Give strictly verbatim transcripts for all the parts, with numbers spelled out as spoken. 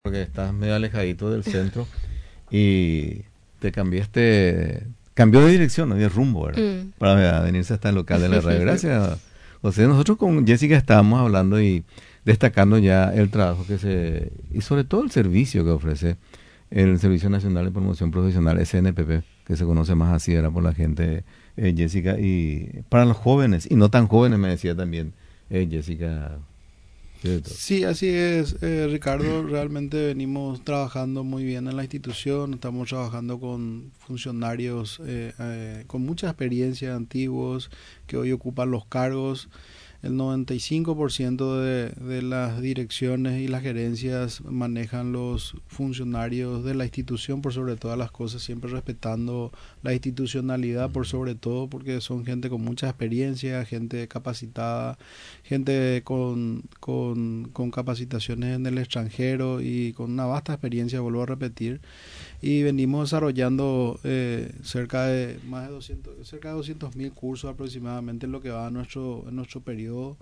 porque estás medio alejadito del centro y te cambiaste, cambió de dirección, no de rumbo, ¿verdad? Mm. Para venirse hasta el local de la radio. Gracias. O sea, nosotros con Jessica estábamos hablando y destacando ya el trabajo que se, y sobre todo el servicio que ofrece el Servicio Nacional de Promoción Profesional, S N P P, que se conoce más así, era por la gente, eh, Jessica, y para los jóvenes, y no tan jóvenes, me decía también eh, Jessica. ¿Cierto? Sí, así es, eh, Ricardo. Realmente venimos trabajando muy bien en la institución. Estamos trabajando con funcionarios eh, eh, con mucha experiencia, antiguos, que hoy ocupan los cargos. El noventa y cinco por ciento de, de las direcciones y las gerencias manejan los funcionarios de la institución por sobre todas las cosas, siempre respetando la institucionalidad por sobre todo, porque son gente con mucha experiencia, gente capacitada, gente con, con, con capacitaciones en el extranjero y con una vasta experiencia, vuelvo a repetir. Y venimos desarrollando eh, cerca de más de doscientos, cerca de doscientos mil cursos aproximadamente en lo que va a nuestro, en nuestro periodo.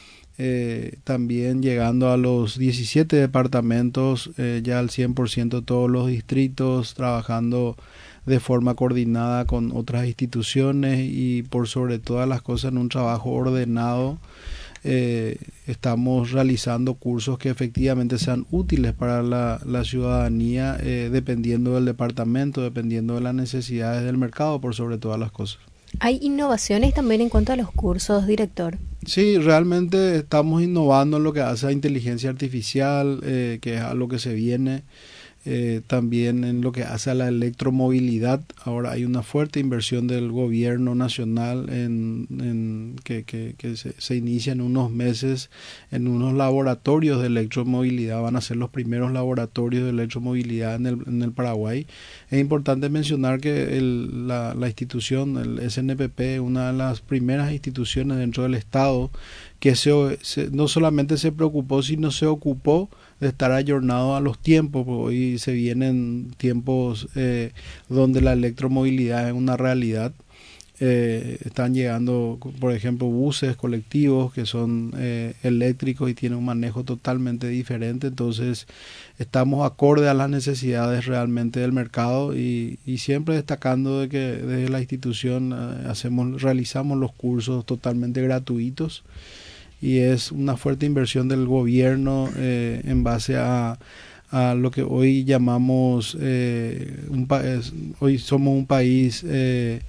Eh, también llegando a los diecisiete departamentos, eh, ya al cien por ciento todos los distritos, trabajando de forma coordinada con otras instituciones y por sobre todas las cosas en un trabajo ordenado. Eh, estamos realizando cursos que efectivamente sean útiles para la, la ciudadanía, eh, dependiendo del departamento, dependiendo de las necesidades del mercado, por sobre todas las cosas. ¿Hay innovaciones también en cuanto a los cursos, director? Sí, realmente estamos innovando en lo que hace a inteligencia artificial, eh, que es a lo que se viene. Eh, también en lo que hace a la electromovilidad. Ahora hay una fuerte inversión del gobierno nacional en, en que, que, que se, se inicia en unos meses en unos laboratorios de electromovilidad. Van a ser los primeros laboratorios de electromovilidad en el, en el Paraguay. Es importante mencionar que el, la, la institución, el S N P P, una de las primeras instituciones dentro del Estado que se, se, no solamente se preocupó, sino se ocupó de estar ayornado a los tiempos. Hoy se vienen tiempos eh, donde la electromovilidad es una realidad. Eh, están llegando, por ejemplo, buses colectivos que son eh, eléctricos y tienen un manejo totalmente diferente. Entonces, estamos acorde a las necesidades realmente del mercado y, y siempre destacando de que desde la institución eh, hacemos, realizamos los cursos totalmente gratuitos. Y es una fuerte inversión del gobierno eh, en base a, a lo que hoy llamamos, eh, un pa hoy somos un país eh,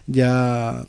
ya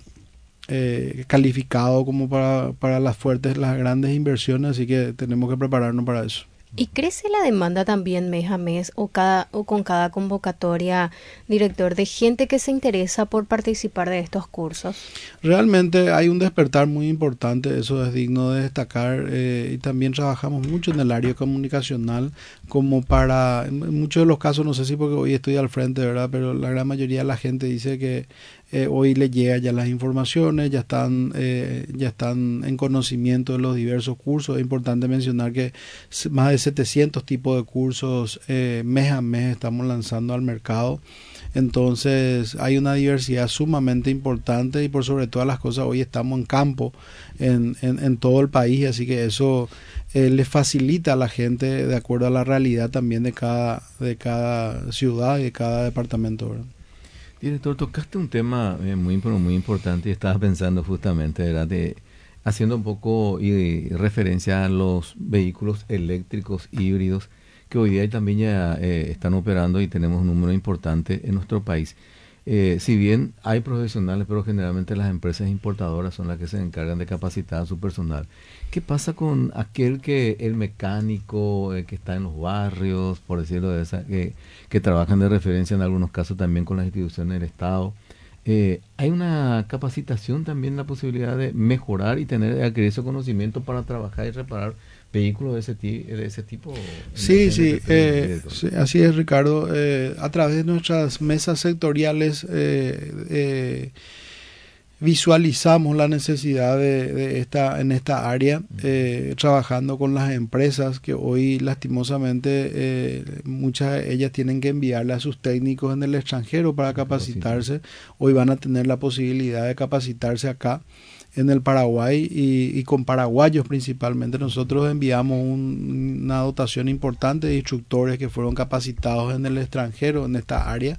eh, calificado como para, para las fuertes, las grandes inversiones, así que tenemos que prepararnos para eso. ¿Y crece la demanda también mes a mes o, cada, o con cada convocatoria, director, de gente que se interesa por participar de estos cursos? Realmente hay un despertar muy importante, eso es digno de destacar, eh, y también trabajamos mucho en el área comunicacional como para, en muchos de los casos, no sé si porque hoy estoy al frente, ¿verdad? Pero la gran mayoría de la gente dice que Eh, hoy le llega ya las informaciones, ya están, eh, ya están en conocimiento de los diversos cursos. Es importante mencionar que más de setecientos tipos de cursos eh, mes a mes estamos lanzando al mercado. Entonces hay una diversidad sumamente importante y por sobre todas las cosas hoy estamos en campo en, en, en todo el país, así que eso eh, le facilita a la gente de acuerdo a la realidad también de cada, de cada ciudad y de cada departamento, ¿verdad? Director, tocaste un tema eh, muy, pero muy importante y estaba pensando justamente, ¿verdad? De, haciendo un poco y, referencia a los vehículos eléctricos híbridos que hoy día también ya eh, están operando y tenemos un número importante en nuestro país. Eh, si bien hay profesionales, pero generalmente las empresas importadoras son las que se encargan de capacitar a su personal. ¿Qué pasa con aquel que el mecánico eh, que está en los barrios, por decirlo de esa, que, que trabajan de referencia en algunos casos también con las instituciones del Estado? Eh, ¿Hay una capacitación también, la posibilidad de mejorar y tener adquirir ese conocimiento para trabajar y reparar vehículos de ese, ti, de ese tipo? Sí, sí, eh, sí, así es, Ricardo. Eh, a través de nuestras mesas sectoriales eh, eh, visualizamos la necesidad de, de esta en esta área, eh, trabajando con las empresas que hoy lastimosamente eh, muchas de ellas tienen que enviarle a sus técnicos en el extranjero para capacitarse. Hoy van a tener la posibilidad de capacitarse acá. en el Paraguay y, y con paraguayos principalmente. Nosotros enviamos un, una dotación importante de instructores que fueron capacitados en el extranjero en esta área.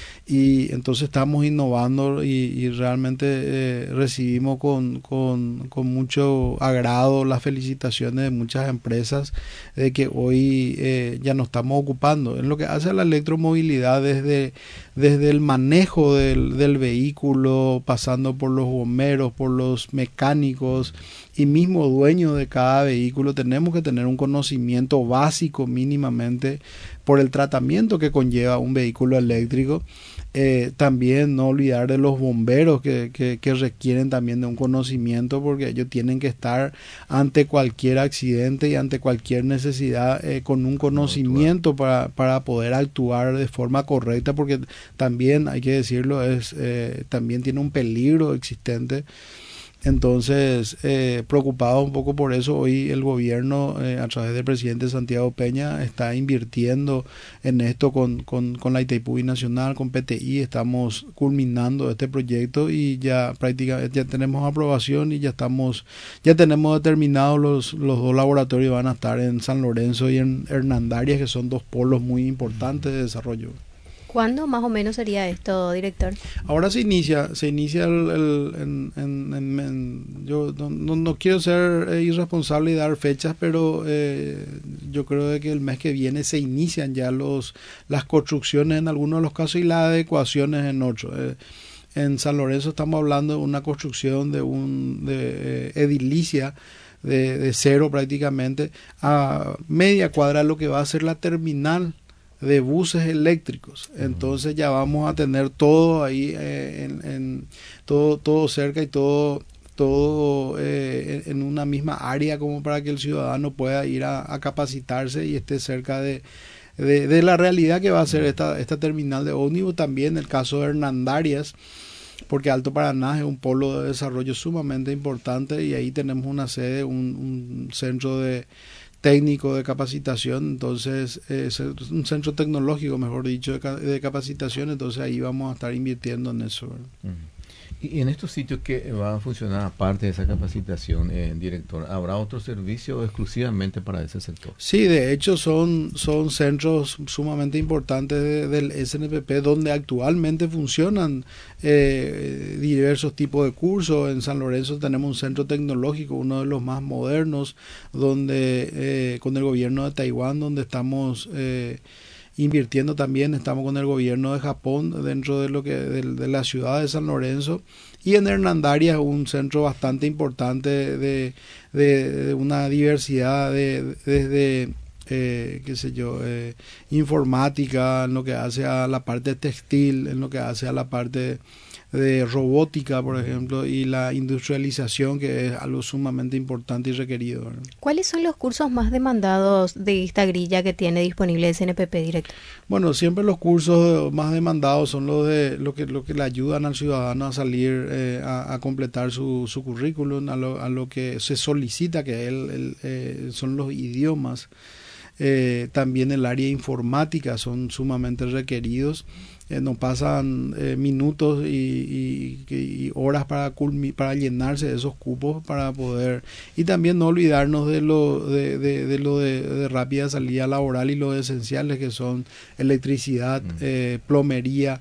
Y entonces estamos innovando y, y realmente eh, recibimos con, con, con mucho agrado las felicitaciones de muchas empresas de que hoy eh, ya nos estamos ocupando. En lo que hace a la electromovilidad, desde, desde el manejo del, del vehículo, pasando por los bomberos, por los mecánicos y mismo dueño de cada vehículo, tenemos que tener un conocimiento básico mínimamente por el tratamiento que conlleva un vehículo eléctrico. Eh, también no olvidar de los bomberos que, que, que requieren también de un conocimiento, porque ellos tienen que estar ante cualquier accidente y ante cualquier necesidad eh, con un conocimiento para, para poder actuar de forma correcta, porque también hay que decirlo, es eh, también tiene un peligro existente. Entonces, eh, preocupado un poco por eso, hoy el gobierno, eh, a través del presidente Santiago Peña, está invirtiendo en esto con, con, con la Itaipú Binacional, con P T I. Estamos culminando este proyecto y ya prácticamente ya tenemos aprobación y ya estamos, ya tenemos determinados los, los dos laboratorios. Van a estar en San Lorenzo y en Hernandarias, que son dos polos muy importantes de desarrollo. ¿Cuándo más o menos sería esto, director? Ahora se inicia, se inicia el, el, en, en, en, en, yo no, no, no quiero ser eh, irresponsable y dar fechas, pero eh, yo creo de que el mes que viene se inician ya los las construcciones en algunos de los casos y las adecuaciones en otros. Eh, en San Lorenzo estamos hablando de una construcción de un de eh, edilicia de, de cero prácticamente a media cuadra, lo que va a ser la terminal de buses eléctricos. Entonces ya vamos a tener todo ahí eh, en, en todo todo cerca y todo todo eh, en una misma área, como para que el ciudadano pueda ir a, a capacitarse y esté cerca de, de, de la realidad que va a ser esta, esta terminal de ómnibus. También el caso de Hernandarias, porque Alto Paraná es un polo de desarrollo sumamente importante y ahí tenemos una sede, un, un centro de técnico de capacitación, entonces es un centro tecnológico, mejor dicho, de, de capacitación. Entonces ahí vamos a estar invirtiendo en eso, ¿verdad? Uh-huh. Y en estos sitios que van a funcionar, aparte de esa capacitación, eh, director, ¿habrá otro servicio exclusivamente para ese sector? Sí, de hecho son, son centros sumamente importantes de, del S N P P, donde actualmente funcionan eh, diversos tipos de cursos. En San Lorenzo tenemos un centro tecnológico, uno de los más modernos, donde eh, con el gobierno de Taiwán, donde estamos eh, invirtiendo también. Estamos con el gobierno de Japón dentro de lo que de, de la ciudad de San Lorenzo, y en Hernandarias un centro bastante importante de, de, de una diversidad de desde eh, qué sé yo eh, informática, en lo que hace a la parte textil, en lo que hace a la parte de robótica, por ejemplo, y la industrialización, que es algo sumamente importante y requerido, ¿verdad? ¿Cuáles son los cursos más demandados de esta grilla que tiene disponible S N P P, directo? Bueno, siempre los cursos más demandados son los de lo que lo que le ayudan al ciudadano a salir eh, a, a completar su, su currículum, a lo, a lo que se solicita, que él, él, eh, son los idiomas. Eh, también el área informática son sumamente requeridos. Eh, nos pasan eh, minutos y, y, y horas para culmi- para llenarse de esos cupos para poder, y también no olvidarnos de lo de, de, de lo de, de rápida salida laboral y lo esenciales, que son electricidad, mm. eh, plomería,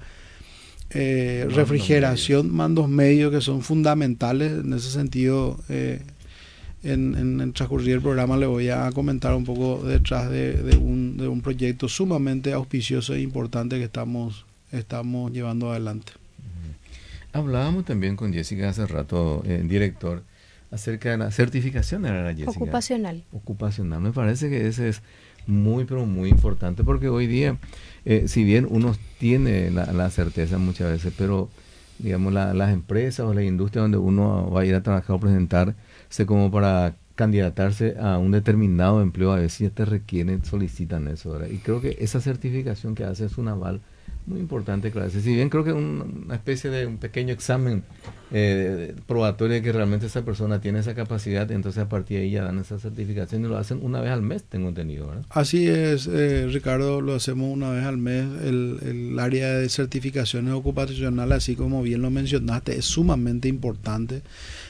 eh, mandos refrigeración, medios. mandos medios, que son fundamentales. En ese sentido, eh, En, en el transcurrir del programa le voy a comentar un poco detrás de, de, un, de un proyecto sumamente auspicioso e importante que estamos, estamos llevando adelante. Uh-huh. Hablábamos también con Jessica hace rato, eh, director, acerca de la certificación de la Jessica. Ocupacional. Ocupacional. Me parece que ese es muy, pero muy importante, porque hoy día, eh, si bien uno tiene la, la certeza muchas veces, pero digamos la, las empresas o la industria donde uno va a ir a trabajar o presentar, sé como para candidatarse a un determinado empleo, a veces ya te requieren, solicitan eso, ¿verdad? Y creo que esa certificación que hace es un aval muy importante, claro. Si bien creo que es un, una especie de un pequeño examen eh, probatorio de que realmente esa persona tiene esa capacidad, entonces a partir de ahí ya dan esa certificación y lo hacen una vez al mes, tengo entendido, ¿verdad? Así es, eh, Ricardo, lo hacemos una vez al mes. El, el área de certificaciones ocupacionales, así como bien lo mencionaste, es sumamente importante.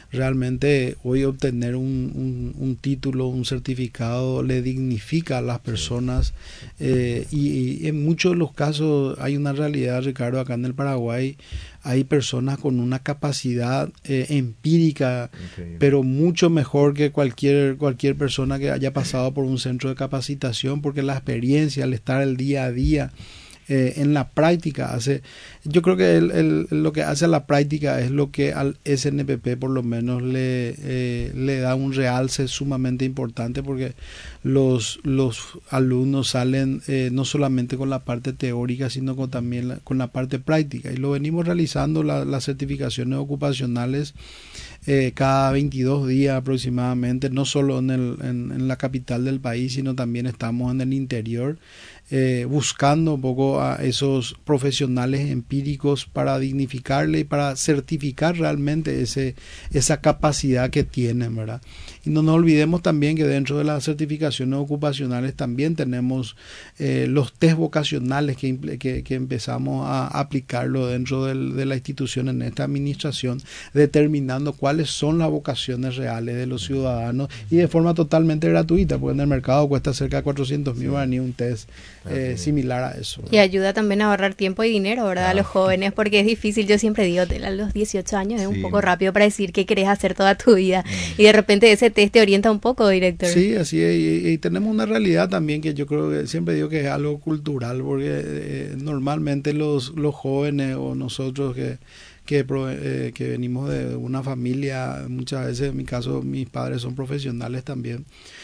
realmente hoy obtener un, un, un título, un certificado le dignifica a las personas, eh, y, y en muchos de los casos hay una realidad, Ricardo, acá en el Paraguay hay personas con una capacidad eh, empírica, okay, pero mucho mejor que cualquier, cualquier persona que haya pasado por un centro de capacitación, porque la experiencia, al estar el día a día eh, en la práctica, hace, yo creo que el, el, lo que hace a la práctica es lo que al S N P P por lo menos le, eh, le da un realce sumamente importante, porque los, los alumnos salen eh, no solamente con la parte teórica, sino con también la, con la parte práctica, y lo venimos realizando la, las certificaciones ocupacionales eh, cada veintidós días aproximadamente, no solo en, el, en, en la capital del país, sino también estamos en el interior, eh, buscando un poco a esos profesionales empíricos para dignificarle y para certificar realmente ese, esa capacidad que tienen, ¿verdad? Y no nos olvidemos también que dentro de las certificaciones ocupacionales también tenemos eh, los test vocacionales que, que, que empezamos a aplicarlo dentro del, de la institución en esta administración, determinando cuáles son las vocaciones reales de los ciudadanos, y de forma totalmente gratuita, porque en el mercado cuesta cerca de cuatrocientos mil guaraníes un test eh, similar a eso, ¿verdad? Y ayuda también a ahorrar tiempo y dinero, ¿verdad? Ah. A los jóvenes, porque es difícil. Yo siempre digo, a los dieciocho años es sí. un poco rápido para decir qué querés hacer toda tu vida, mm. y de repente ese test te orienta un poco, director. Sí, así es, y, y tenemos una realidad también que yo creo que siempre digo que es algo cultural, porque eh, normalmente los, los jóvenes o nosotros que Que, eh, que venimos de una familia, muchas veces en mi caso mis padres son profesionales también,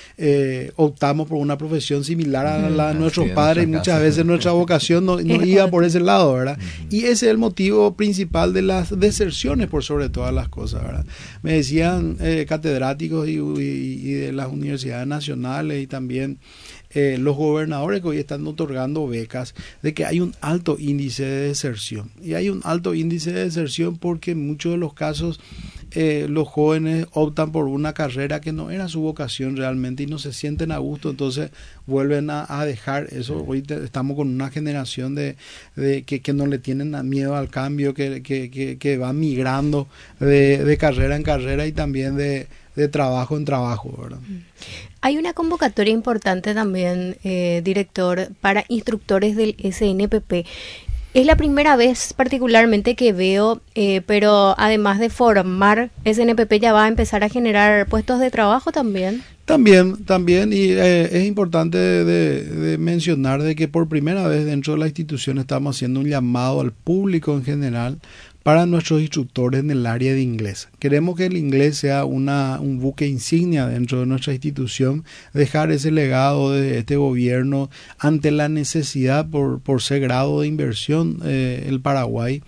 eh, optamos por una profesión similar a la de nuestros sí, padres, y muchas casa. veces nuestra vocación no, no iba por ese lado, ¿verdad? Uh-huh. Y ese es el motivo principal de las deserciones, por sobre todas las cosas, ¿verdad? Me decían eh, catedráticos y, y, y de las universidades nacionales y también Eh, los gobernadores que hoy están otorgando becas, de que hay un alto índice de deserción, y hay un alto índice de deserción porque en muchos de los casos eh, los jóvenes optan por una carrera que no era su vocación realmente y no se sienten a gusto, entonces vuelven a, a dejar eso. Hoy te, estamos con una generación de, de que, que no le tienen miedo al cambio, que, que, que, que va migrando de, de carrera en carrera y también de, de trabajo en trabajo, ¿verdad? Hay una convocatoria importante también, eh, director, para instructores del S N P P. Es la primera vez particularmente que veo, eh, pero además de formar, S N P P ya va a empezar a generar puestos de trabajo también. También, también, y eh, es importante de, de mencionar de que por primera vez dentro de la institución estamos haciendo un llamado al público en general para nuestros instructores en el área de inglés. Queremos que el inglés sea una, un buque insignia dentro de nuestra institución, dejar ese legado de este gobierno ante la necesidad por, por ser grado de inversión eh, el Paraguay.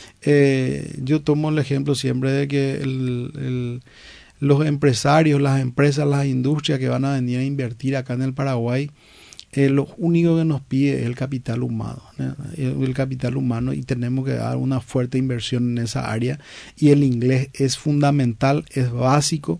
Eh, yo tomo el ejemplo siempre de que el, el, los empresarios, las empresas, las industrias que van a venir a invertir acá en el Paraguay, Eh, lo único que nos pide es el capital humano, ¿no? el, el capital humano, y tenemos que dar una fuerte inversión en esa área, y el inglés es fundamental, es básico,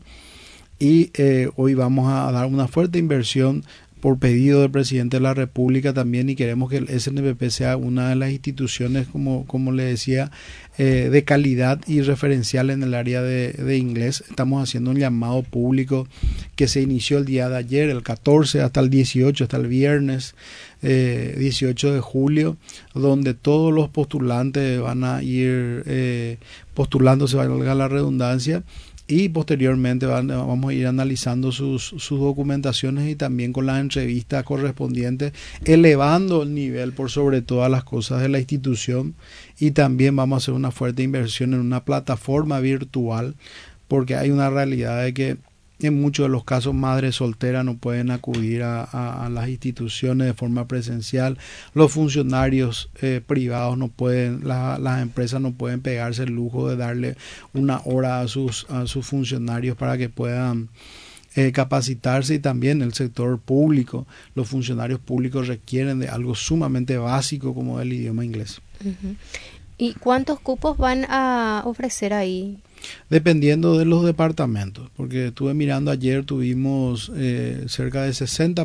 y eh, hoy vamos a dar una fuerte inversión por pedido del presidente de la República también, y queremos que el S N P P sea una de las instituciones, como, como le decía, eh, de calidad y referencial en el área de, de inglés. Estamos haciendo un llamado público que se inició el día de ayer, el catorce hasta el dieciocho, hasta el viernes eh, dieciocho de julio, donde todos los postulantes van a ir eh, postulándose, valga la redundancia, y posteriormente van, vamos a ir analizando sus, sus documentaciones y también con las entrevistas correspondientes, elevando el nivel por sobre todas las cosas de la institución, y también vamos a hacer una fuerte inversión en una plataforma virtual, porque hay una realidad de que en muchos de los casos madres solteras no pueden acudir a, a, a las instituciones de forma presencial, los funcionarios eh, privados no pueden, la, las empresas no pueden pegarse el lujo de darle una hora a sus, a sus funcionarios para que puedan eh, capacitarse, y también el sector público, los funcionarios públicos requieren de algo sumamente básico como el idioma inglés. Uh-huh. ¿Y cuántos cupos van a ofrecer ahí? Dependiendo de los departamentos, porque estuve mirando ayer, tuvimos eh, cerca de sesenta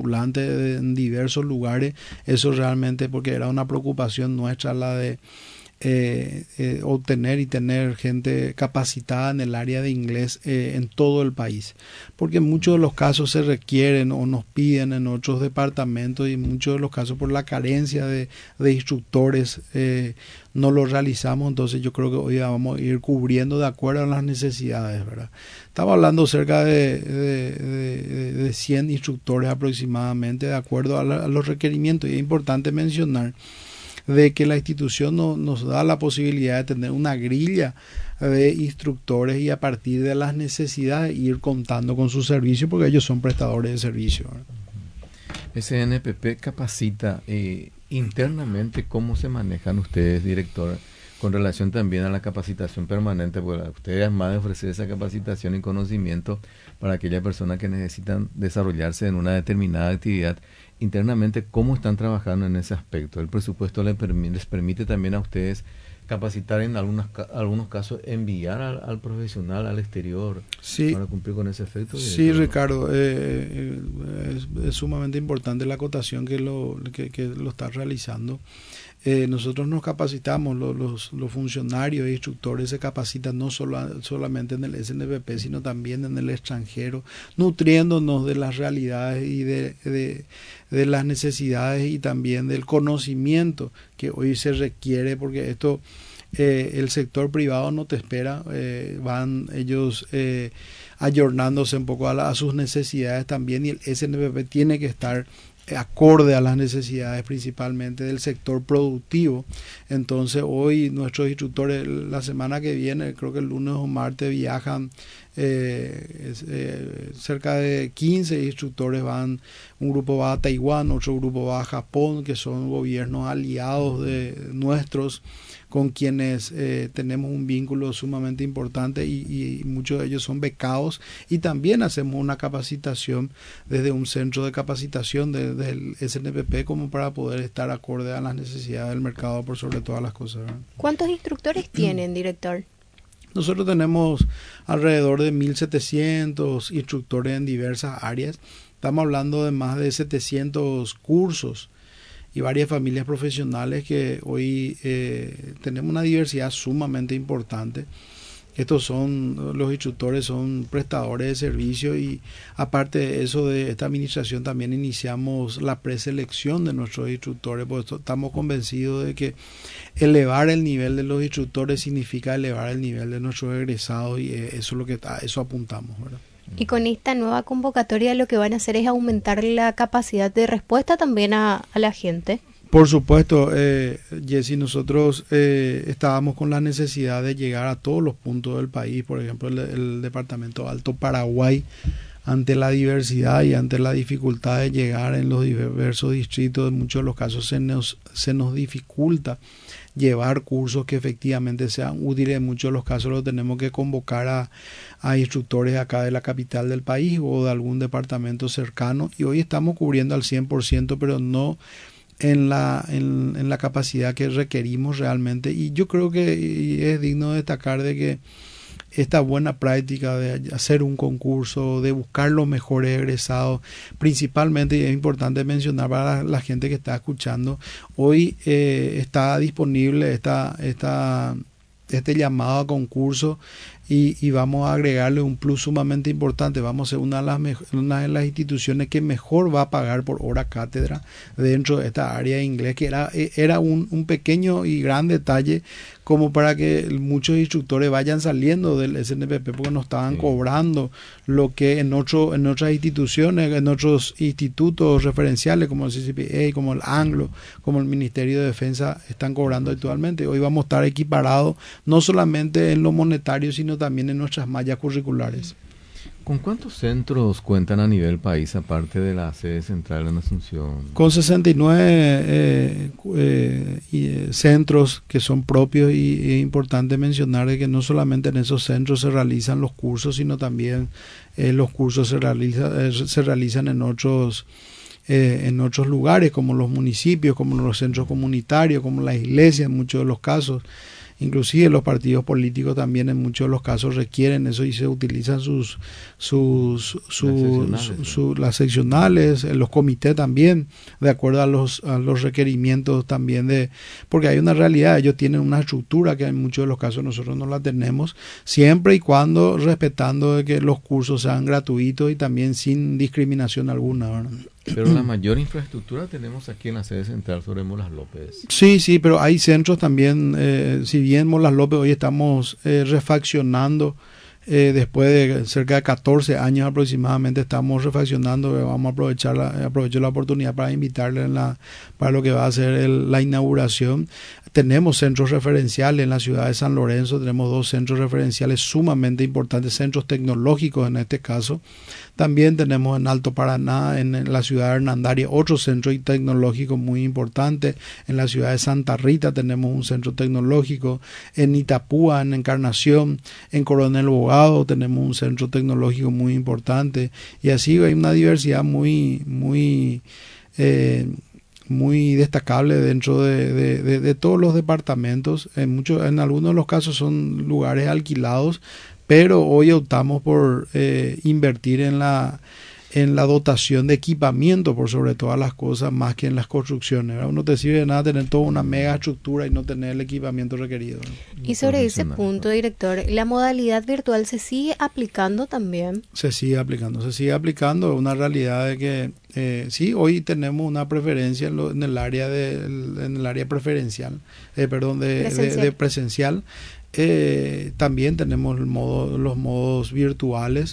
postulantes en diversos lugares. Eso realmente, porque era una preocupación nuestra la de eh, eh, obtener y tener gente capacitada en el área de inglés eh, en todo el país, porque en muchos de los casos se requieren o nos piden en otros departamentos, y en muchos de los casos por la carencia de, de instructores eh, no lo realizamos. Entonces yo creo que hoy vamos a ir cubriendo de acuerdo a las necesidades, ¿verdad? Estamos hablando cerca de, de, de, de cien instructores aproximadamente, de acuerdo a, la, a los requerimientos. Y es importante mencionar de que la institución no, nos da la posibilidad de tener una grilla de instructores, y a partir de las necesidades ir contando con su servicio, porque ellos son prestadores de servicio, ¿verdad? S N P P capacita eh, internamente. ¿Cómo se manejan ustedes, director, con relación también a la capacitación permanente? Porque ustedes, además de ofrecer esa capacitación y conocimiento para aquellas personas que necesitan desarrollarse en una determinada actividad, internamente, ¿cómo están trabajando en ese aspecto? ¿El presupuesto les permite, les permite también a ustedes capacitar, en algunos, algunos casos enviar al, al profesional al exterior, sí, para cumplir con ese efecto? Sí, Ricardo, eh, es, es sumamente importante la acotación que lo, que, que lo está realizando. Eh, nosotros nos capacitamos, los, los, los funcionarios e instructores se capacitan no solo, solamente en el S N P P, sino también en el extranjero, nutriéndonos de las realidades y de, de, de las necesidades, y también del conocimiento que hoy se requiere, porque esto eh, el sector privado no te espera, eh, van ellos eh, ayornándose un poco a, la, a sus necesidades también, y el S N P P tiene que estar acorde a las necesidades principalmente del sector productivo. Entonces hoy nuestros instructores, la semana que viene, creo que el lunes o martes, viajan eh, eh, cerca de quince instructores, van, un grupo va a Taiwán, otro grupo va a Japón, que son gobiernos aliados de nuestros, con quienes eh, tenemos un vínculo sumamente importante, y, y muchos de ellos son becados, y también hacemos una capacitación desde un centro de capacitación de, del S N P P, como para poder estar acorde a las necesidades del mercado por sobre todas las cosas, ¿verdad? ¿Cuántos instructores tienen, director? Nosotros tenemos alrededor de mil setecientos instructores en diversas áreas. Estamos hablando de más de setecientos cursos y varias familias profesionales, que hoy eh, tenemos una diversidad sumamente importante. Estos son, los instructores son prestadores de servicio, y aparte de eso, de esta administración también iniciamos la preselección de nuestros instructores, porque estamos convencidos de que elevar el nivel de los instructores significa elevar el nivel de nuestros egresados, y eso es lo que a eso apuntamos, ¿verdad? Y con esta nueva convocatoria lo que van a hacer es aumentar la capacidad de respuesta también a, a la gente. Por supuesto, eh, Jessy, nosotros eh, estábamos con la necesidad de llegar a todos los puntos del país. Por ejemplo, el, el departamento Alto Paraguay, ante la diversidad y ante la dificultad de llegar en los diversos distritos, en muchos de los casos se nos, se nos dificulta llevar cursos que efectivamente sean útiles. En muchos de los casos lo tenemos que convocar a, a instructores acá de la capital del país o de algún departamento cercano, y hoy estamos cubriendo al cien por ciento, pero no en la, en, en la capacidad que requerimos realmente. Y yo creo que es digno de destacar de que esta buena práctica de hacer un concurso, de buscar los mejores egresados, principalmente, y es importante mencionar para la, la gente que está escuchando, hoy eh, está disponible esta, esta, este llamado a concurso, y, y vamos a agregarle un plus sumamente importante. Vamos a ser una de, las mejor, una de las instituciones que mejor va a pagar por hora cátedra dentro de esta área de inglés, que era, era un, un pequeño y gran detalle como para que muchos instructores vayan saliendo del S N P P, porque no estaban sí. cobrando lo que en otro, en otras instituciones, en otros institutos referenciales como el C C P A, como el Anglo, como el Ministerio de Defensa están cobrando actualmente. Hoy vamos a estar equiparados no solamente en lo monetario, sino también en nuestras mallas curriculares. ¿Con cuántos centros cuentan a nivel país, aparte de la sede central en Asunción? Con sesenta y nueve eh, eh, y, eh, centros que son propios, y, y es importante mencionar de que no solamente en esos centros se realizan los cursos, sino también eh, los cursos se, realiza, eh, se realizan en otros eh, en otros lugares, como los municipios, como los centros comunitarios, como las iglesias en muchos de los casos. inclusive los partidos políticos también en muchos de los casos requieren eso y se utilizan sus sus, sus las seccionales, su, las seccionales, los comités también, de acuerdo a los, a los requerimientos también de, porque hay una realidad, ellos tienen una estructura que en muchos de los casos nosotros no la tenemos, siempre y cuando respetando de que los cursos sean gratuitos y también sin discriminación alguna, ¿verdad? Pero la mayor infraestructura tenemos aquí en la sede central sobre Molas López. Sí, sí, pero hay centros también, eh, si bien Molas López hoy estamos eh, refaccionando, eh, después de cerca de catorce años aproximadamente estamos refaccionando, eh, vamos a aprovechar la, aprovecho la oportunidad para invitarle en la, para lo que va a ser el, la inauguración. Tenemos centros referenciales en la ciudad de San Lorenzo, tenemos dos centros referenciales sumamente importantes, centros tecnológicos en este caso. También tenemos en Alto Paraná, en, en la ciudad de Hernandaria, otro centro tecnológico muy importante. En la ciudad de Santa Rita tenemos un centro tecnológico. En Itapúa, en Encarnación, en Coronel Bogado tenemos un centro tecnológico muy importante. Y así hay una diversidad muy, muy... Eh, muy destacable dentro de, de, de, de todos los departamentos. En muchos, en algunos de los casos son lugares alquilados, pero hoy optamos por eh, invertir en la en la dotación de equipamiento por sobre todas las cosas, más que en las construcciones, ¿verdad? No te sirve de nada tener toda una mega estructura y no tener el equipamiento requerido, ¿verdad? Y sobre ese punto, director, ¿la modalidad virtual se sigue aplicando también? Se sigue aplicando, se sigue aplicando, una realidad de que eh, sí, hoy tenemos una preferencia en, lo, en el área de en el área preferencial, eh, perdón, de presencial. De, de presencial. Eh, también tenemos el modo, los modos virtuales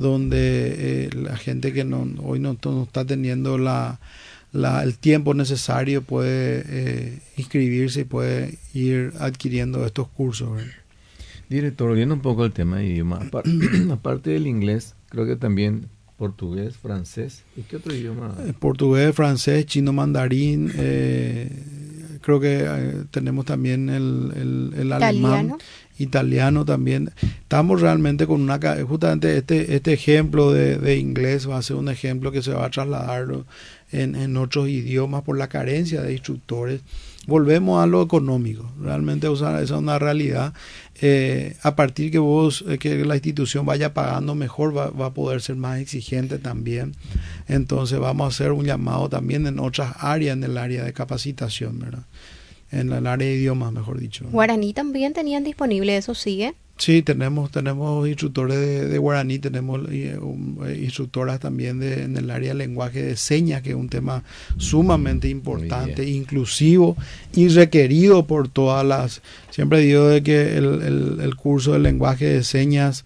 donde eh, la gente que no, hoy no, no está teniendo la, la, el tiempo necesario puede eh, inscribirse y puede ir adquiriendo estos cursos, ¿verdad? Director, volviendo un poco al tema de idioma, aparte, aparte del inglés, creo que también portugués, francés, ¿y qué otro idioma? Eh, portugués, francés, chino, mandarín, eh, creo que eh, tenemos también el, el, el alemán, italiano también. Estamos realmente con una, justamente este, este ejemplo de, de inglés va a ser un ejemplo que se va a trasladar en, en otros idiomas por la carencia de instructores. Volvemos a lo económico, realmente esa es una realidad. Eh, a partir que vos, eh, que la institución vaya pagando mejor, va, va a poder ser más exigente también. Entonces vamos a hacer un llamado también en otras áreas, en el área de capacitación, ¿verdad? En el área de idiomas, mejor dicho. Guaraní también tenían disponible, ¿eso sigue? Sí, tenemos tenemos instructores de, de guaraní, tenemos eh, um, instructoras también de, en el área de lenguaje de señas, que es un tema sumamente importante, inclusivo y requerido por todas las... Siempre digo de que el, el, el curso de lenguaje de señas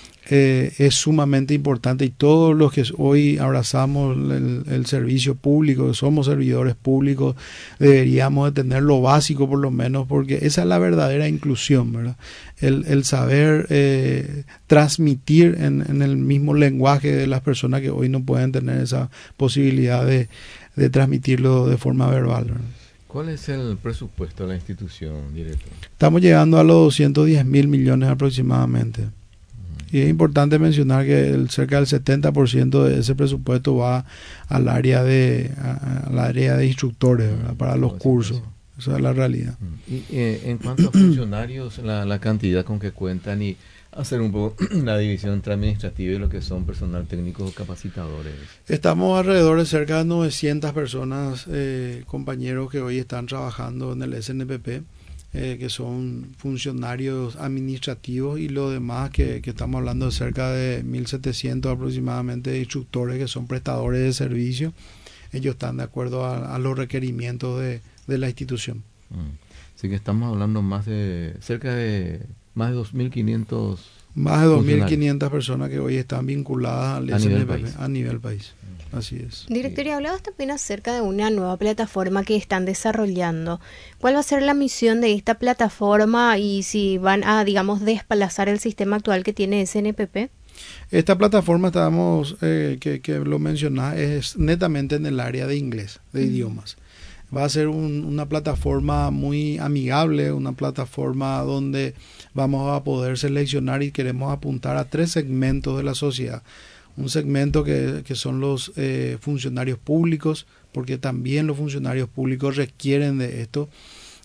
eh, es sumamente importante y todos los que hoy abrazamos el, el servicio público, que somos servidores públicos, deberíamos de tener lo básico por lo menos, porque esa es la verdadera inclusión, ¿verdad? El, el saber eh, transmitir en, en el mismo lenguaje de las personas que hoy no pueden tener esa posibilidad de, de transmitirlo de forma verbal, ¿verdad? ¿Cuál es el presupuesto de la institución, director? Estamos llegando a los doscientos diez mil millones aproximadamente. Y es importante mencionar que el, cerca del setenta por ciento de ese presupuesto va al área de a, al área de instructores, ¿verdad? Para los cursos. Esa es la realidad. Y eh, en cuanto a funcionarios, la, la cantidad con que cuentan y hacer un poco la división entre administrativa y lo que son personal técnico o capacitadores. Estamos alrededor de cerca de novecientas personas, eh, compañeros que hoy están trabajando en el S N P P. Eh, que son funcionarios administrativos y lo demás que, que estamos hablando de cerca de mil setecientos aproximadamente de instructores que son prestadores de servicio. Ellos están de acuerdo a, a los requerimientos de, de la institución. Mm. Así que estamos hablando más de cerca de más de dos mil quinientos más de dos mil quinientas personas que hoy están vinculadas al S N P P a nivel país. A nivel país. Así es. Director, y hablabas también acerca de una nueva plataforma que están desarrollando. ¿Cuál va a ser la misión de esta plataforma y si van a, digamos, desplazar el sistema actual que tiene S N P P? Esta plataforma, estábamos, eh, que, que lo mencionás, es netamente en el área de inglés, de mm. idiomas. Va a ser un, una plataforma muy amigable, una plataforma donde vamos a poder seleccionar y queremos apuntar a tres segmentos de la sociedad. Un segmento que, que son los eh, funcionarios públicos, porque también los funcionarios públicos requieren de esto.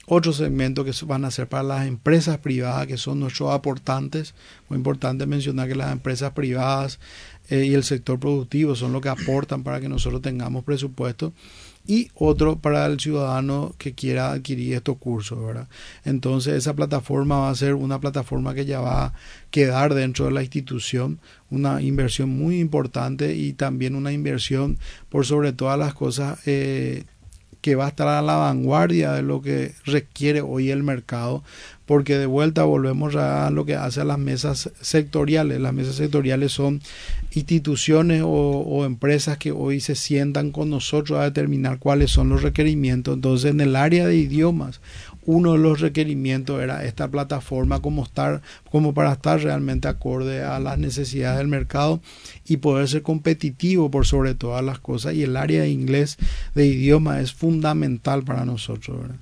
Otro segmento que van a ser para las empresas privadas, que son nuestros aportantes. Muy importante mencionar que las empresas privadas eh, y el sector productivo son los que aportan para que nosotros tengamos presupuesto. Y otro para el ciudadano que quiera adquirir estos cursos, ¿verdad? Entonces esa plataforma va a ser una plataforma que ya va a quedar dentro de la institución, una inversión muy importante y también una inversión por sobre todas las cosas eh, que va a estar a la vanguardia de lo que requiere hoy el mercado, porque de vuelta volvemos a lo que hace a las mesas sectoriales. Las mesas sectoriales son instituciones o, o empresas que hoy se sientan con nosotros a determinar cuáles son los requerimientos. Entonces, en el área de idiomas, uno de los requerimientos era esta plataforma como estar, como para estar realmente acorde a las necesidades del mercado y poder ser competitivo por sobre todas las cosas. Y el área de inglés, de idioma, es fundamental para nosotros, ¿verdad?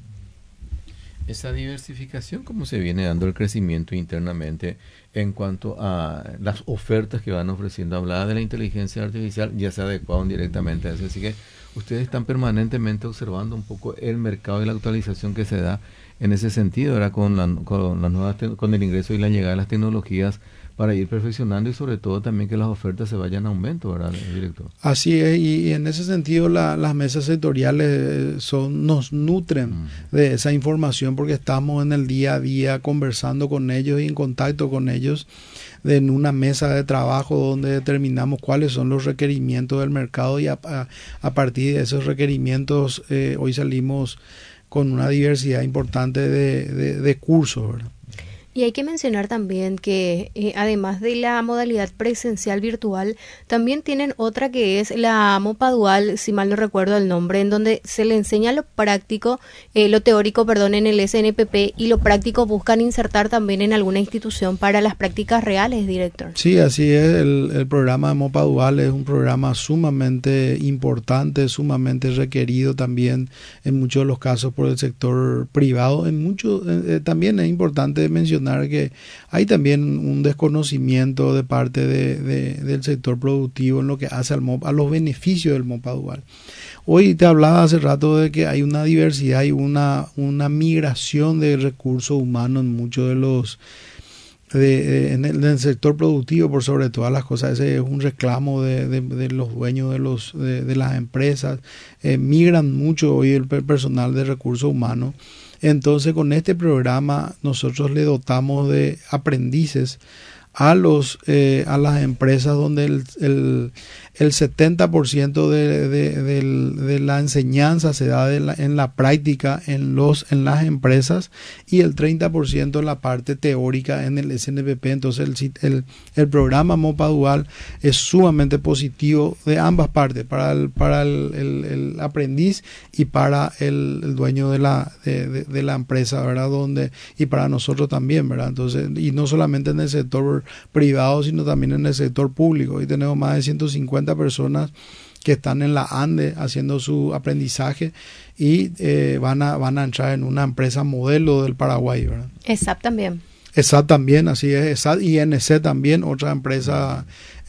Esa diversificación, ¿cómo se viene dando el crecimiento internamente en cuanto a las ofertas que van ofreciendo? Hablaba de la inteligencia artificial, ya se adecuaron directamente a eso, así que ustedes están permanentemente observando un poco el mercado y la actualización que se da en ese sentido, ahora con, la, con, las nuevas te- con el ingreso y la llegada de las tecnologías para ir perfeccionando y sobre todo también que las ofertas se vayan a aumento, ¿verdad, director? Así es, y, y en ese sentido la, las mesas sectoriales son, nos nutren mm. de esa información porque estamos en el día a día conversando con ellos y en contacto con ellos de, en una mesa de trabajo donde determinamos cuáles son los requerimientos del mercado y a, a, a partir de esos requerimientos eh, hoy salimos con una diversidad importante de, de, de cursos, ¿verdad? Y hay que mencionar también que eh, además de la modalidad presencial virtual, también tienen otra que es la MOPA Dual, si mal no recuerdo el nombre, en donde se le enseña lo práctico, eh, lo teórico, perdón, en el S N P P y lo práctico buscan insertar también en alguna institución para las prácticas reales, director. Sí, así es. El, el programa de MOPA Dual es un programa sumamente importante, sumamente requerido también en muchos de los casos por el sector privado. En muchos eh, también es importante mencionar que hay también un desconocimiento de parte de, de, del sector productivo en lo que hace al MOPA, a los beneficios del MOPA Dual. Hoy te hablaba hace rato de que hay una diversidad y una, una migración de recursos humanos en muchos de los de, de, en, el, en el sector productivo por sobre todas las cosas. Ese es un reclamo de, de, de los dueños de, los, de, de las empresas. Eh, migran mucho hoy el personal de recursos humanos. Entonces con este programa nosotros le dotamos de aprendices a los eh, a las empresas donde el, el, el setenta por ciento de, de, de, de la enseñanza se da de la, en la práctica en, los, en las empresas y el treinta por ciento en la parte teórica en el S N P P. Entonces el, el, el programa MOPA Dual es sumamente positivo de ambas partes, para el, para el, el, el aprendiz y para el, el dueño de la, de, de, de la empresa, ¿verdad? Donde, y para nosotros también, ¿verdad? Entonces, y no solamente en el sector privado, sino también en el sector público. Hoy tenemos más de ciento cincuenta personas que están en la ANDE haciendo su aprendizaje y eh, van a van a entrar en una empresa modelo del Paraguay, ¿verdad? ESAP también. ESAP también, así es, ESAP y I N C también, otra empresa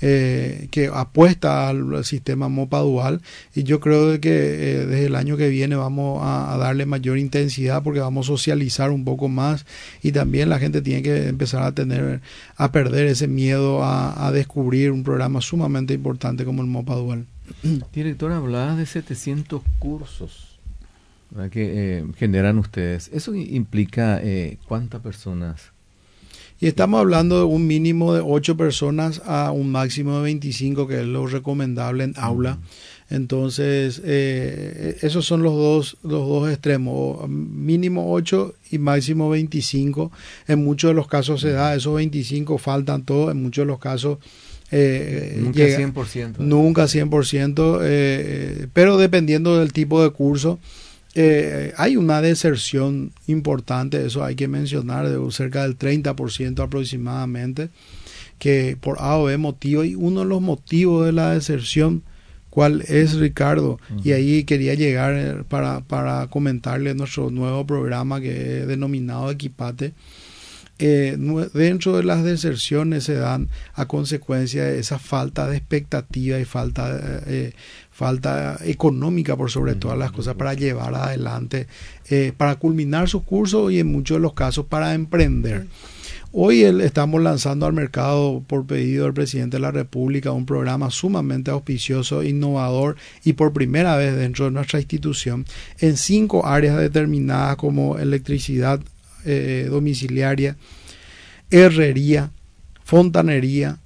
eh, que apuesta al sistema MOPA Dual, y yo creo que eh, desde el año que viene vamos a, a darle mayor intensidad porque vamos a socializar un poco más y también la gente tiene que empezar a tener, a perder ese miedo a, a descubrir un programa sumamente importante como el MOPA Dual. Director, hablabas de setecientos cursos, ¿verdad?, que eh, generan ustedes. ¿Eso implica eh, cuántas personas? Y estamos hablando de un mínimo de ocho personas a un máximo de veinticinco, que es lo recomendable en aula. Entonces, eh, esos son los dos, los dos extremos, mínimo ocho y máximo veinticinco. En muchos de los casos se da, esos veinticinco faltan todos, en muchos de los casos Eh, nunca llega, cien por ciento. Nunca cien por ciento, eh, pero dependiendo del tipo de curso, eh, hay una deserción importante, eso hay que mencionar, de cerca del treinta por ciento aproximadamente, que por A o B motivo, y uno de los motivos de la deserción, ¿cuál es, Ricardo? Uh-huh. Y ahí quería llegar para, para comentarle nuestro nuevo programa que es denominado Equipate. Eh, dentro de las deserciones se dan a consecuencia de esa falta de expectativa y falta, eh, falta económica por sobre todas las cosas para llevar adelante, eh, para culminar sus cursos y en muchos de los casos para emprender. Hoy el, estamos lanzando al mercado por pedido del presidente de la República un programa sumamente auspicioso, innovador y por primera vez dentro de nuestra institución en cinco áreas determinadas como electricidad eh, domiciliaria, herrería, fontanería,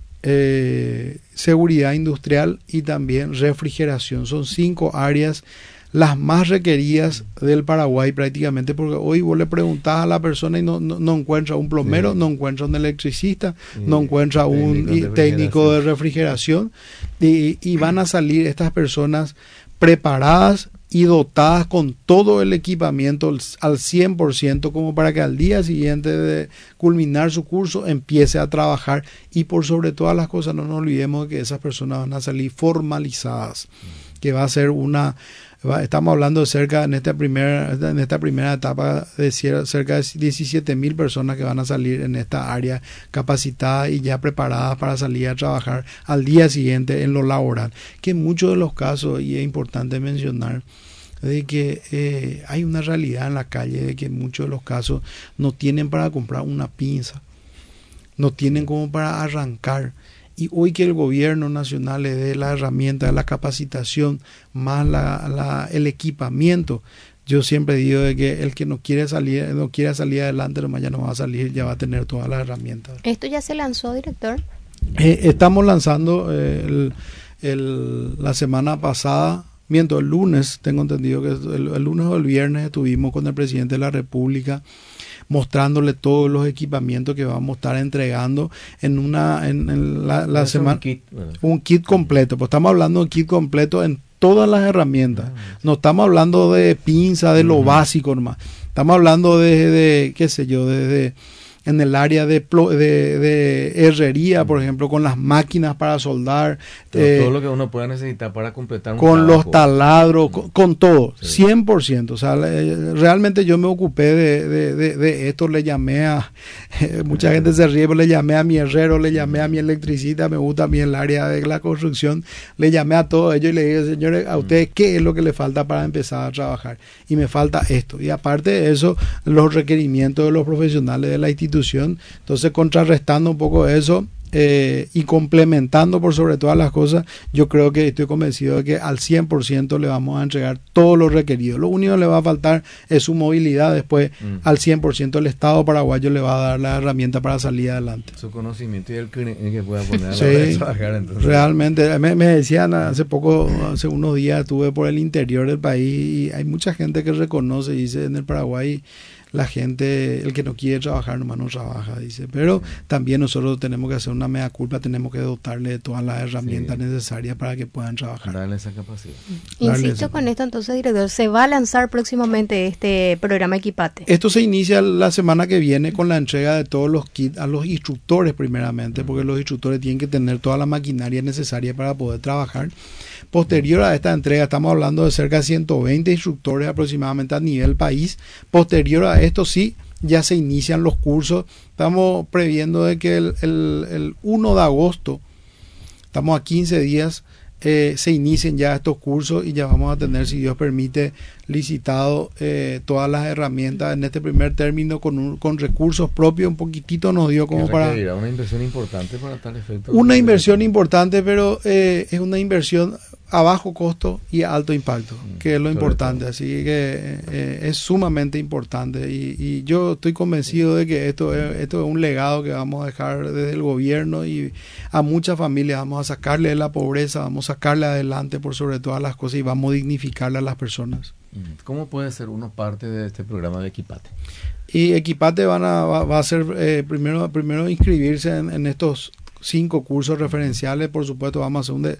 eh, seguridad industrial y también refrigeración. Son cinco áreas las más requeridas del Paraguay prácticamente, porque hoy vos le preguntás a la persona y no, no, no encuentra un plomero, sí. no encuentra un electricista, sí. no encuentra un técnico, técnico de refrigeración y, y van a salir estas personas preparadas y dotadas con todo el equipamiento al cien por ciento como para que al día siguiente de culminar su curso empiece a trabajar y por sobre todas las cosas no nos olvidemos de que esas personas van a salir formalizadas, que va a ser una... Estamos hablando de cerca, en esta primera, en esta primera etapa, de cerca de diecisiete mil personas que van a salir en esta área capacitadas y ya preparadas para salir a trabajar al día siguiente en lo laboral. Que en muchos de los casos, y es importante mencionar, de que eh, hay una realidad en la calle de que en muchos de los casos no tienen para comprar una pinza, no tienen como para arrancar. Y hoy que el gobierno nacional le dé la herramienta de la capacitación más la, la, el equipamiento, yo siempre digo de que el que no quiere salir, no quiere salir adelante, nomás ya no va a salir, ya va a tener todas las herramientas. ¿Esto ya se lanzó, director? Eh, estamos lanzando eh, el, el, la semana pasada, miento, el lunes, tengo entendido que el, el lunes o el viernes estuvimos con el presidente de la República mostrándole todos los equipamientos que vamos a estar entregando en una en, en la, la semana un kit, bueno. un kit completo, pues estamos hablando de un kit completo en todas las herramientas, ah, no estamos hablando de pinza, de uh-huh. lo básico nomás, estamos hablando de, de qué sé yo, de, de en el área de, de, de herrería, por ejemplo, con las máquinas para soldar. Eh, todo lo que uno pueda necesitar para completar un con trabajo. Los taladros, con, con todo, sí. cien por ciento. O sea, realmente yo me ocupé de, de, de, de esto, le llamé a, eh, mucha gente se ríe, pero le llamé a mi herrero, le llamé a mi electricista, me gusta a mí el área de la construcción, le llamé a todos ellos y le dije, señores, a ustedes, ¿qué es lo que les falta para empezar a trabajar? Y me falta esto. Y aparte de eso, los requerimientos de los profesionales de la institución. Entonces, contrarrestando un poco eso eh, y complementando por sobre todas las cosas, yo creo que estoy convencido de que al cien por ciento le vamos a entregar todo lo requerido. Lo único que le va a faltar es su movilidad. Después, mm. al cien por ciento el Estado paraguayo le va a dar la herramienta para salir adelante. Su conocimiento y el que pueda poner a la sí, hora de trabajar. Entonces. Realmente, me, me decían hace poco, hace unos días estuve por el interior del país y hay mucha gente que reconoce y dice en el Paraguay la gente, el que no quiere trabajar nomás no trabaja, dice, pero sí. también nosotros tenemos que hacer una mea culpa, tenemos que dotarle de todas las herramientas sí. necesarias para que puedan trabajar. Darle esa capacidad. Insisto esa... con esto entonces, director, se va a lanzar próximamente este programa Equipate. Esto se inicia la semana que viene con la entrega de todos los kits a los instructores primeramente, uh-huh. porque los instructores tienen que tener toda la maquinaria necesaria para poder trabajar. Posterior a esta entrega, estamos hablando de cerca de ciento veinte instructores aproximadamente a nivel país. Posterior a esto sí, ya se inician los cursos. Estamos previendo de que el, el, el primero de agosto, estamos a quince días, eh, se inicien ya estos cursos y ya vamos a tener, si Dios permite, licitado eh, todas las herramientas en este primer término con, un, con recursos propios. Un poquitito nos dio como para... Una inversión importante para tal efecto. Una inversión importante, pero eh, es una inversión a bajo costo y a alto impacto, mm, que es lo importante, todo. Así que eh, es sumamente importante y, y yo estoy convencido de que esto es, esto es un legado que vamos a dejar desde el gobierno y a muchas familias vamos a sacarle de la pobreza, vamos a sacarle adelante por sobre todas las cosas y vamos a dignificarle a las personas. ¿Cómo puede ser uno parte de este programa de Equipate? Y Equipate van a, va, va a ser eh, primero, primero inscribirse en, en estos cinco cursos referenciales. Por supuesto vamos a hacer un, de,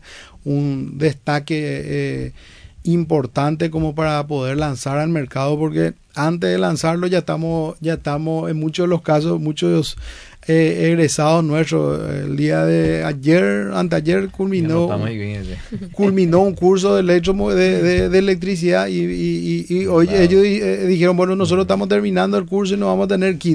un destaque eh, importante como para poder lanzar al mercado, porque antes de lanzarlo ya estamos ya estamos en muchos de los casos, muchos eh, egresados nuestros, el día de ayer, anteayer culminó culminó un curso de, electro, de, de, de electricidad y, y, y, y hoy claro. ellos eh, dijeron, bueno, nosotros estamos terminando el curso y no vamos a tener kit.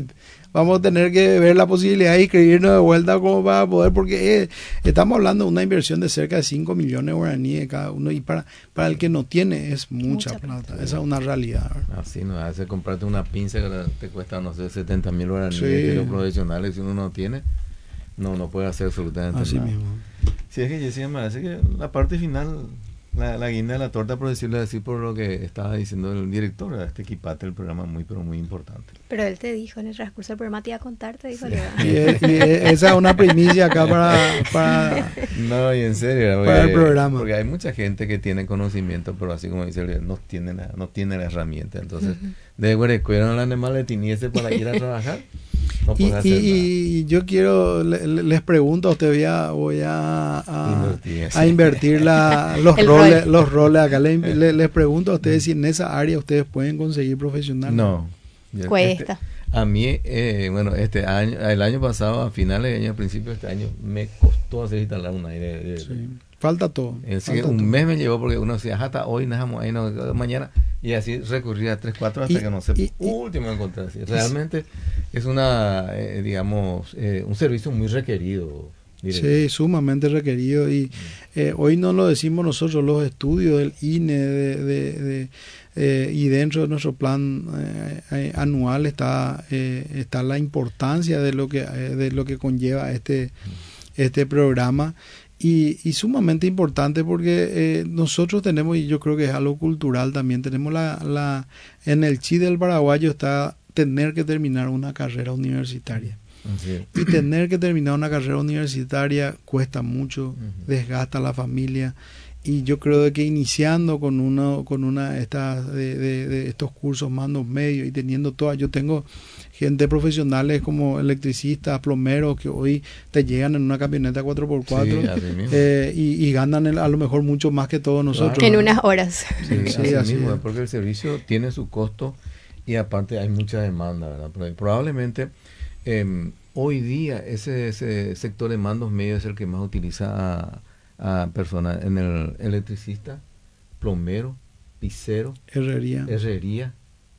vamos a tener que ver la posibilidad de inscribirnos de vuelta como para poder, porque eh, estamos hablando de una inversión de cerca de cinco millones de guaraníes cada uno, y para, para el que no tiene es mucha, mucha plata. plata. Esa es una realidad, ¿verdad? Así no hace comprarte una pinza que te cuesta, no sé, setenta mil guaraníes, Sí. que los profesionales, si uno no tiene, no, no puede hacer absolutamente Así nada. mismo. Sí, es que Jessy, me parece que la parte final, la, la guinda de la torta, por decirlo así, por lo que estaba diciendo el director, ¿verdad? Este equipate del programa muy, pero muy importante. Pero él te dijo en el transcurso del programa, te iba a contar, te dijo. Sí. Y, y esa es una primicia acá para, para, no, y en serio, porque, para el programa. Porque hay mucha gente que tiene conocimiento, pero así como dice él, no tiene la, no tiene la herramienta. Entonces, uh-huh. de Guarecuero, la animal le tiniese para ir a trabajar. No y, hacer y, nada. y yo quiero, le, les pregunto a usted, voy a, voy a, a invertir, a invertir la, los, roles, rol. los roles acá. Le, le, les pregunto a ustedes si en esa área ustedes pueden conseguir profesionales. No. Cuesta. Este, a mí, eh, bueno, este año, el año pasado, a finales de año, a principios de este año, me costó hacer instalar un aire. De, de, sí. Falta todo. Es falta un todo. mes me llevó porque uno decía, hasta hoy, nada, ahí no, mañana. Y así recurría a tres, cuatro hasta y, que no sé, y, último encontré así. Realmente es una, eh, digamos, eh, un servicio muy requerido. Directo. Sí, sumamente requerido. Y eh, hoy no lo decimos nosotros, los estudios del I N E de, de, de, eh, y dentro de nuestro plan eh, eh, anual está eh, está la importancia de lo que eh, de lo que conlleva este este programa. Y, y sumamente importante porque eh, nosotros tenemos, y yo creo que es algo cultural también, tenemos la, la en el chi del paraguayo está tener que terminar una carrera universitaria. Sí. Y tener que terminar una carrera universitaria cuesta mucho, uh-huh. desgasta a la familia. Y yo creo de que iniciando con uno con una esta, de, de, de estos cursos mandos medios y teniendo todas, yo tengo gente profesionales como electricistas, plomeros que hoy te llegan en una camioneta cuatro por cuatro sí, eh, y, y ganan el, a lo mejor mucho más que todos nosotros. Claro. En unas horas. Sí, sí, así, así mismo, es. Porque el servicio tiene su costo y aparte hay mucha demanda, ¿verdad? Probablemente eh, hoy día ese, ese sector de mandos medios es el que más utiliza a a personas en el electricista, plomero, pisero, herrería, herrería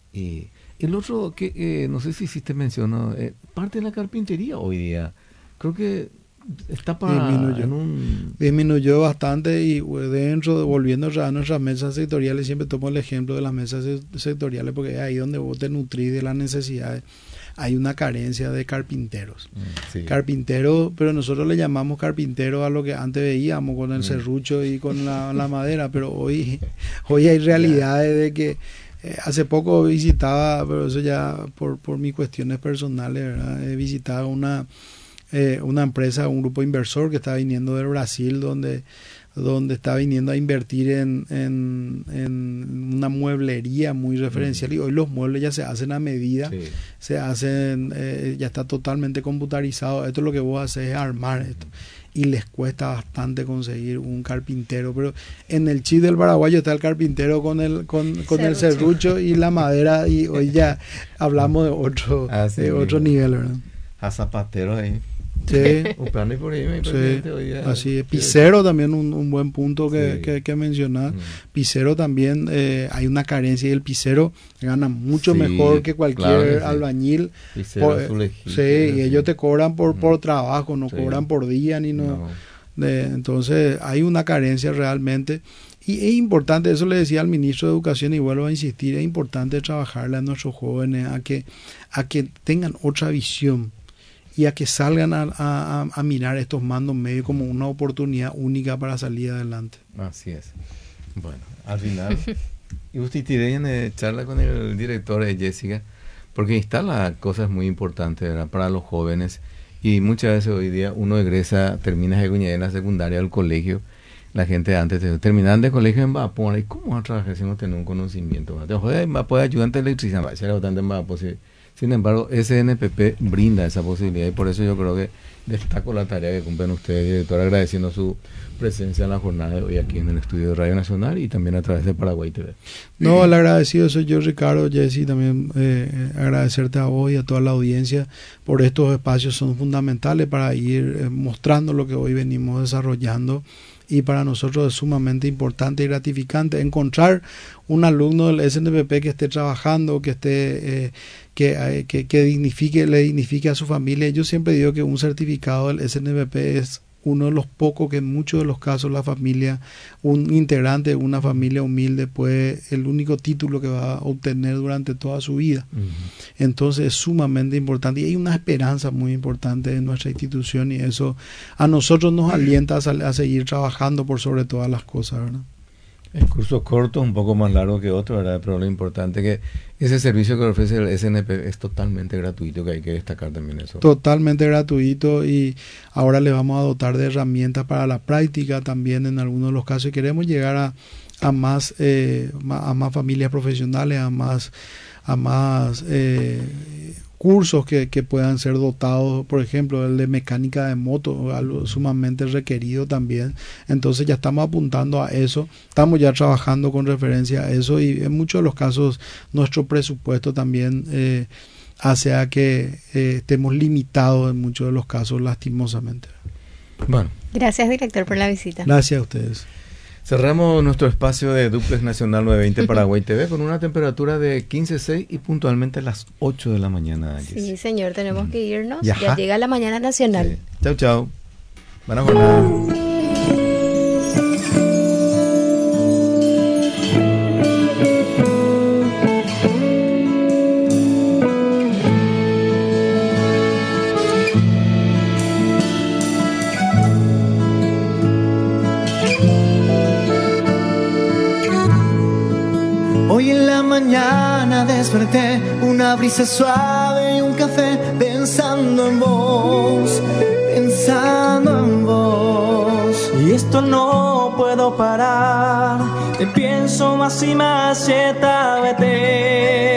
y el otro que eh, no sé si hiciste mencionó eh, parte de la carpintería hoy día creo que está para disminuyó, en un... disminuyó bastante y dentro volviendo a nuestras mesas sectoriales siempre tomo el ejemplo de las mesas sectoriales porque es ahí donde vos te nutrís de las necesidades. Hay una carencia de carpinteros. Sí. Carpinteros, pero nosotros le llamamos carpinteros a lo que antes veíamos con el mm. serrucho y con la, la madera, pero hoy, hoy hay realidades de que eh, hace poco visitaba, pero eso ya por, por mis cuestiones personales, ¿verdad? He visitado una, eh, una empresa, un grupo inversor que está viniendo del Brasil, donde donde está viniendo a invertir en, en, en una mueblería muy referencial, mm. y hoy los muebles ya se hacen a medida, sí. se hacen, eh, ya está totalmente computarizado. Esto es lo que vos haces es armar esto, y les cuesta bastante conseguir un carpintero, pero en el chip del paraguayo está el carpintero con el con, con serrucho. el serrucho y la madera, y hoy ya hablamos de otro, Así de otro nivel, ¿verdad? A zapateros ahí. Sí, por ahí, sí. Así es. Pisero también un, un buen punto que, sí. que, que mencionar. Mm. Pisero también eh, hay una carencia y el pisero gana mucho sí, mejor que cualquier claro, sí. albañil. Pisero, por, azulejito, sí, y sí. ellos te cobran por, mm. por trabajo, no sí. cobran por día ni no. no. De, entonces hay una carencia realmente. Y es importante, eso le decía al ministro de Educación y vuelvo a insistir, es importante trabajarle a nuestros jóvenes a que, a que tengan otra visión y a que salgan a, a, a mirar estos mandos medios como una oportunidad única para salir adelante. Así es. Bueno, al final, y usted tiene charla con el director de Jessica, porque instala cosas muy importantes, ¿verdad?, para los jóvenes, y muchas veces hoy día uno egresa, termina en la secundaria del colegio, la gente antes de terminar de colegio en Vapor, ¿y cómo va a trabajar si no tiene un conocimiento? Va a poder ayudante electricista, va a ser bastante más posible. Sin embargo, S N P P brinda esa posibilidad y por eso yo creo que destaco la tarea que cumplen ustedes, director, agradeciendo su presencia en la jornada de hoy aquí en el estudio de Radio Nacional y también a través de Paraguay T V. No, el agradecido soy yo, Ricardo, Jessy, también eh, agradecerte a vos y a toda la audiencia por estos espacios, son fundamentales para ir eh, mostrando lo que hoy venimos desarrollando y para nosotros es sumamente importante y gratificante encontrar un alumno del S N P P que esté trabajando, que esté eh, que, eh, que, que dignifique, le dignifique a su familia. Yo siempre digo que un certificado del S N P P es uno de los pocos que en muchos de los casos la familia, un integrante de una familia humilde puede, el único título que va a obtener durante toda su vida. Uh-huh. Entonces es sumamente importante y hay una esperanza muy importante en nuestra institución y eso a nosotros nos alienta a, a seguir trabajando por sobre todas las cosas, ¿verdad? El curso corto, un poco más largo que otro, ¿verdad? Pero lo importante es que ese servicio que ofrece el S N P es totalmente gratuito, que hay que destacar también eso. Totalmente gratuito y ahora le vamos a dotar de herramientas para la práctica también en algunos de los casos y queremos llegar a, a, más, eh, a más familias profesionales, a más, a más eh, cursos que, que puedan ser dotados, por ejemplo, el de mecánica de moto, algo sumamente requerido también. Entonces ya estamos apuntando a eso, estamos ya trabajando con referencia a eso y en muchos de los casos nuestro presupuesto también eh, hace a que eh, estemos limitados en muchos de los casos, lastimosamente. Bueno. Gracias, director, por la visita. Gracias a ustedes. Cerramos nuestro espacio de Duplex Nacional novecientos veinte Paraguay T V con una temperatura de quince punto seis y puntualmente a las ocho de la mañana. Jessy. Sí, señor, tenemos mm. que irnos. Ya, ya llega la mañana nacional. Sí. Chau, chau. Buena jornada. Hoy en la mañana desperté, una brisa suave y un café, pensando en vos, pensando en vos. Y esto no puedo parar, te pienso más y más, Z B T.